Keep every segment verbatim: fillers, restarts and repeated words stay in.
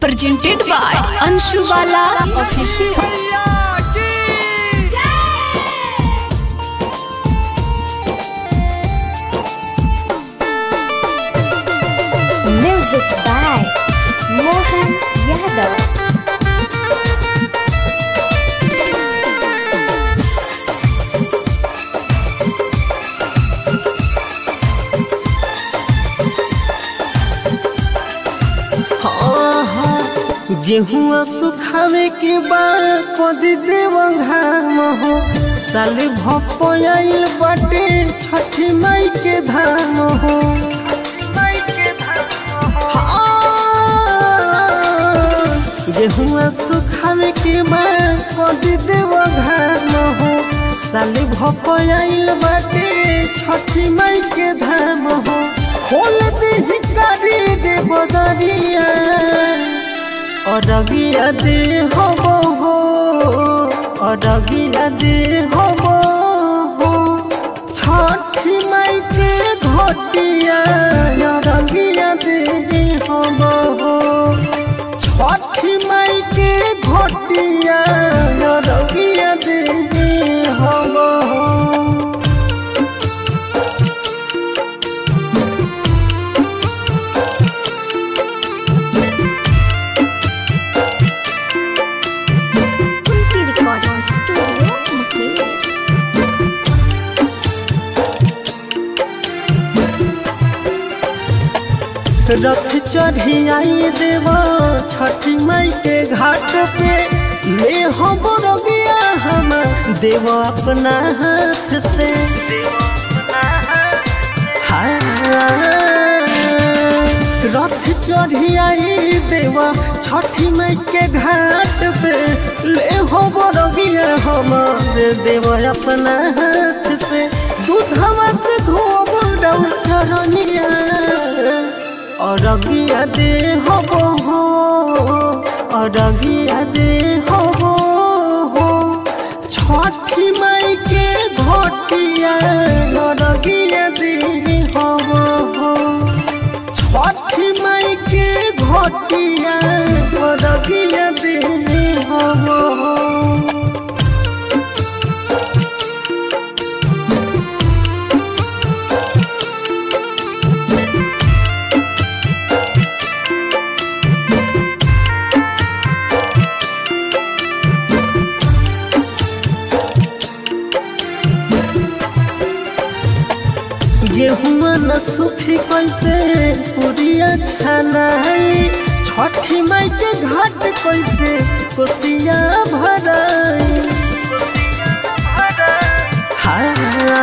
presented by Anshu Bala Official. Music by Mohan Yadav. गेहुआ सुखावे के बाद कदी देव घाम हो साल भपयाइल बाटे छठी माई के धाम हो। गेहुआ सुखावे के बाद कदी देव घाम हो साल भपयाइल बाटे छठी माई के धाम हो। खोल दी कारी दे बदरिया अरगिया दे होबो हो अरगिया दे होबो हो छठी माई के घटिया अरगिया दे होबो हो छठी माई के घटिया अरगिया दे होबो हो। रथ चढ़ी आई देवा छठी माई के घाट पे ले हो बरगिया हम देव अपना हाथ से। हाँ रथ चढ़ी आई देवा छठी माई के घाट पे ले हो बरगिया हम देव अपना हाथ से। दूधवा से धोब डौ चरनिया अरगिया दे होबो हो अरगिया दे होबो हो छठी माई के घटिया अरगिया दे होबो हो छठी माई के घटिया अरगिया दे होबो हो। गेहुआ न सूखी कैसे पुरिया छनाई छठी माई के घाट कैसे कोसिया भराई। हाँ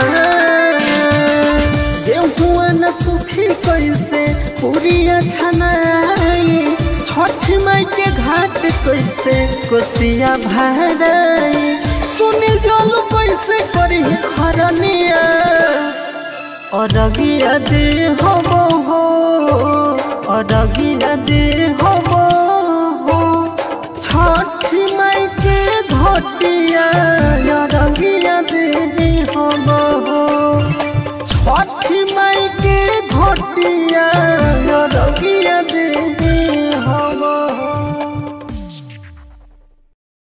गेहुआ न सूखी कैसे पुरिया छनाई छठी माई के घाट कैसे कोसिया भराई। सुनी जल कैसे करी खरनिया अरगिया दे होबो हो अरगिया दे होबो हो छठी माई के घटिया